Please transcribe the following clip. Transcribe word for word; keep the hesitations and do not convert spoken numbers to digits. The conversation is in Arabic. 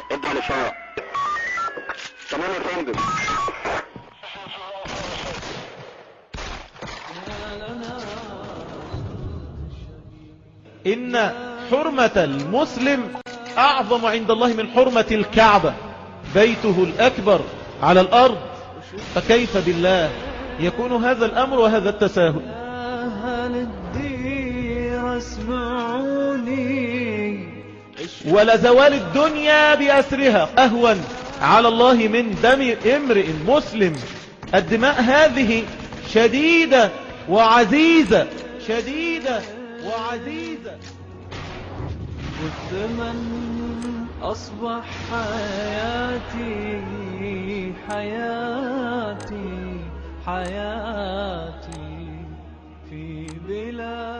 ادي الاشاره. تمام يا فندم. إن حرمة المسلم أعظم عند الله من حرمة الكعبة، بيته الأكبر على الأرض، فكيف بالله يكون هذا الأمر وهذا التساهل؟ ولزوال الدنيا بأسرها أهون على الله من دم امرئ مسلم. الدماء هذه شديدة وعزيزة، شديدة وعزيزة. والثمن أصبح حياتي حياتي حياتي في بلاد